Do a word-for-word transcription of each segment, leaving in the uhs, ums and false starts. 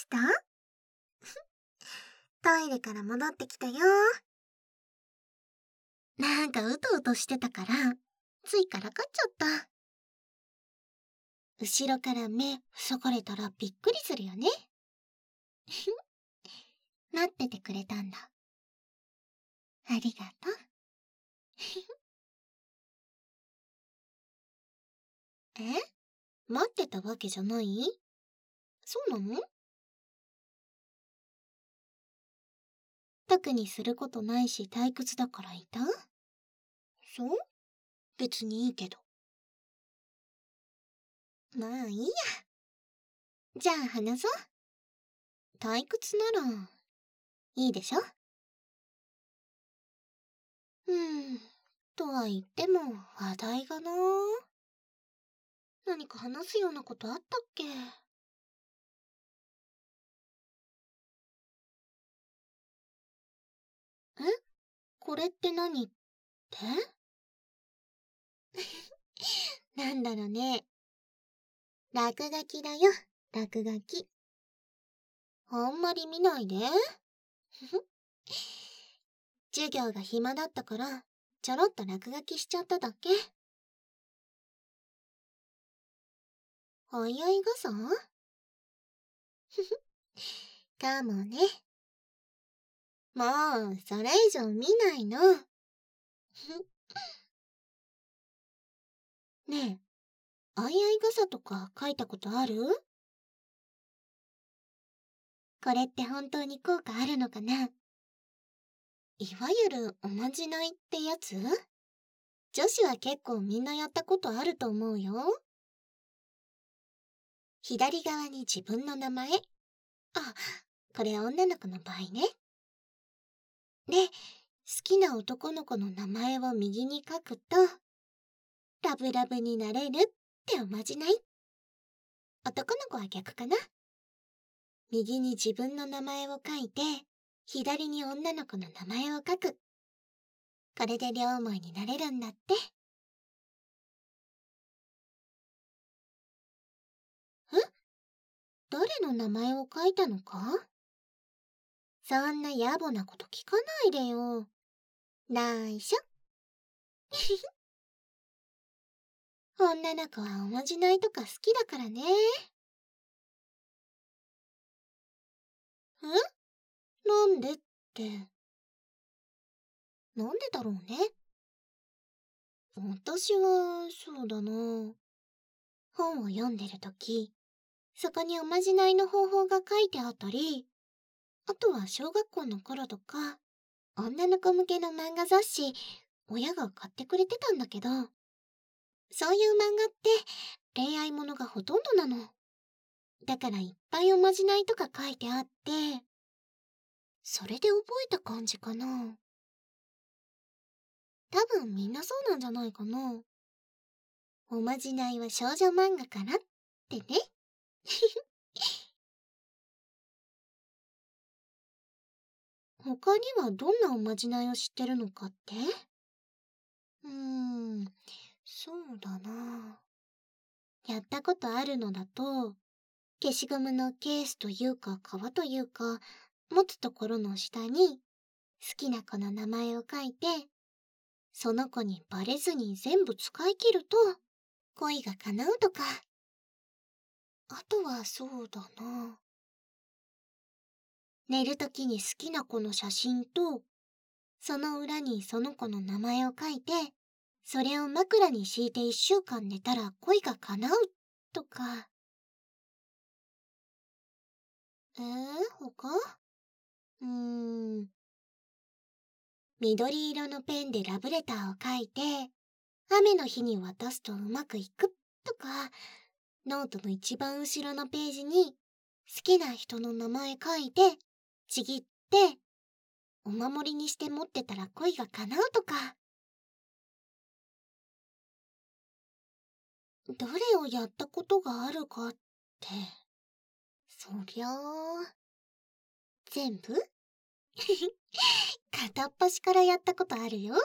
た？トイレから戻ってきたよ。なんかうとうとしてたから、ついからかっちゃった。後ろから目塞がれたらびっくりするよね。待っててくれたんだ。ありがとう。え？待ってたわけじゃない？そうなの？特にすることないし退屈だからいた？そう？別にいいけど。まあいいや。じゃあ話そう。退屈ならいいでしょ？うん。とは言っても話題がな。何か話すようなことあったっけ？え？これって何って？なんだろうね。落書きだよ、落書き。あんまり見ないで。授業が暇だったから、ちょろっと落書きしちゃっただけ。おいおい傘？かもね。もう、それ以上見ないの。ねえ、あいあい傘とか書いたことある？これって本当に効果あるのかな？いわゆるおまじないってやつ？女子は結構みんなやったことあると思うよ。左側に自分の名前。あ、これ女の子の場合ね。で、好きな男の子の名前を右に書くと、ラブラブになれるっておまじない。男の子は逆かな。右に自分の名前を書いて、左に女の子の名前を書く。これで両思いになれるんだって。え？誰の名前を書いたのか？そんな野暮なこと聞かないでよ。ないしょ。女の子はおまじないとか好きだからね。え？なんでって。なんでだろうね。私は、そうだな。本を読んでるとき、そこにおまじないの方法が書いてあったり、あとは小学校の頃とか、女の子向けの漫画雑誌、親が買ってくれてたんだけど、そういう漫画って恋愛ものがほとんどなの。だからいっぱいおまじないとか書いてあって、それで覚えた感じかな。多分みんなそうなんじゃないかな。おまじないは少女漫画からってね。他にはどんなおまじないを知ってるのかって？うーん、そうだな。やったことあるのだと、消しゴムのケースというか皮というか、持つところの下に好きな子の名前を書いて、その子にバレずに全部使い切ると恋が叶うとか。あとはそうだな。寝るときに好きな子の写真と、その裏にその子の名前を書いて、それを枕に敷いて一週間寝たら恋が叶うとか。えー、他？うーん。緑色のペンでラブレターを書いて、雨の日に渡すとうまくいくとか、ノートの一番後ろのページに好きな人の名前書いて、ちぎって、お守りにして持ってたら恋が叶うとか。どれをやったことがあるかって、そりゃあ、全部？片っ端からやったことあるよ。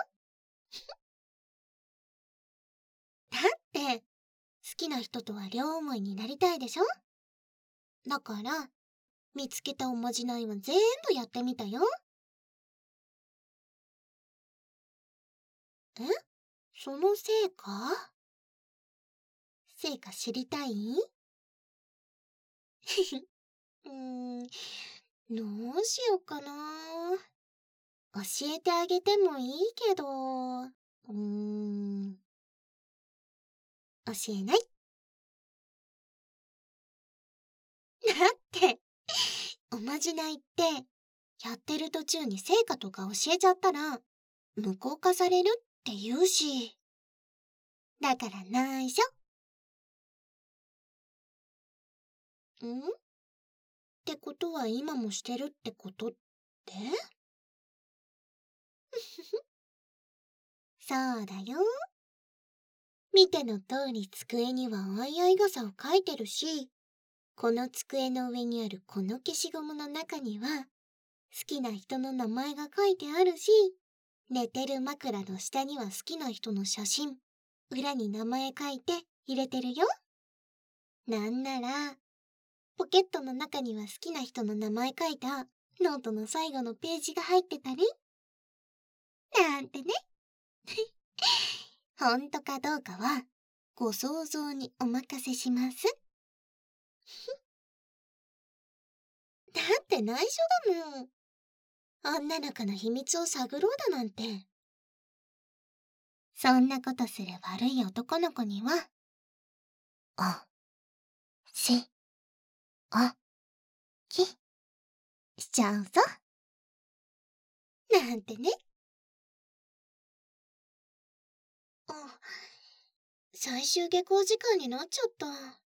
だって、好きな人とは両思いになりたいでしょ？だから、 見つけたおまじないは全部やってみたよ。え？そのせいか？せいか知りたい？うーん、どうしようかな。教えてあげてもいいけど、うーん、教えない。だって、おまじないって、やってる途中に成果とか教えちゃったら、無効化されるって言うし。だから内緒。ん？ってことは今もしてるってことって？そうだよ。見ての通り机にはあいあい傘を書いてるし、この机の上にあるこの消しゴムの中には、好きな人の名前が書いてあるし、寝てる枕の下には好きな人の写真、裏に名前書いて入れてるよ。なんなら、ポケットの中には好きな人の名前書いたノートの最後のページが入ってたり、なんてね。本当かどうかは、ご想像にお任せします。だって内緒だもん。女の子の秘密を探ろうだなんて。そんなことする悪い男の子には、お、し、お、き、しちゃうぞ。なんてね。あ、最終下校時間になっちゃった。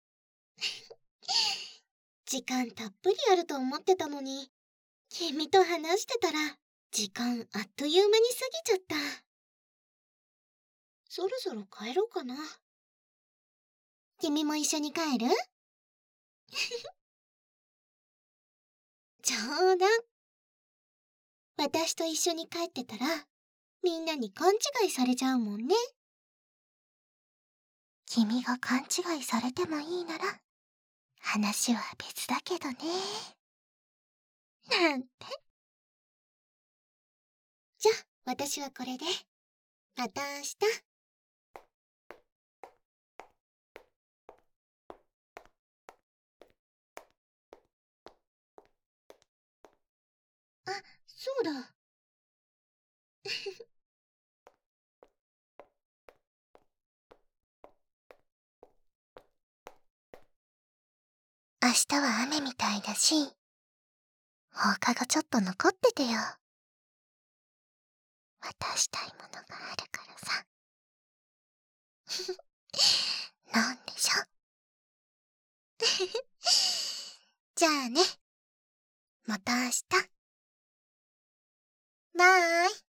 時間たっぷりあると思ってたのに、君と話してたら、時間あっという間に過ぎちゃった。そろそろ帰ろうかな。君も一緒に帰る？冗談。私と一緒に帰ってたら、みんなに勘違いされちゃうもんね。君が勘違いされてもいいなら、話は別だけどね。なんて。じゃあ、私はこれで。また明日。あ、そうだ。明日は雨みたいだし、放課後ちょっと残っててよ。渡したいものがあるからさ。なんでしょ。じゃあね。また明日。バイ。